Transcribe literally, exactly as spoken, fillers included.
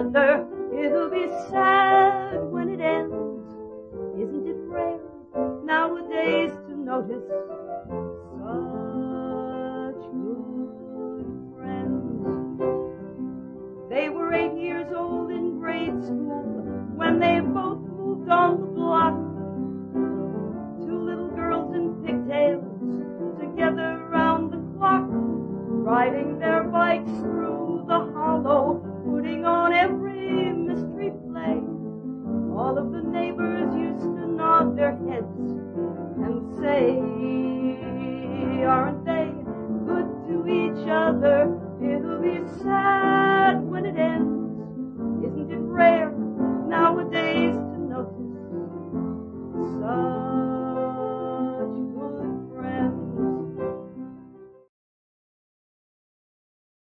other. It'll be sad when it ends. Isn't it rare nowadays to notice such good friends? They were eight years old in grade school when they both moved on the block. Two little girls in pigtails, together round the clock, riding their bikes through the hollow, putting on every mystery play. All of the neighbors used to nod their heads and say, aren't they good to each other? It'll be sad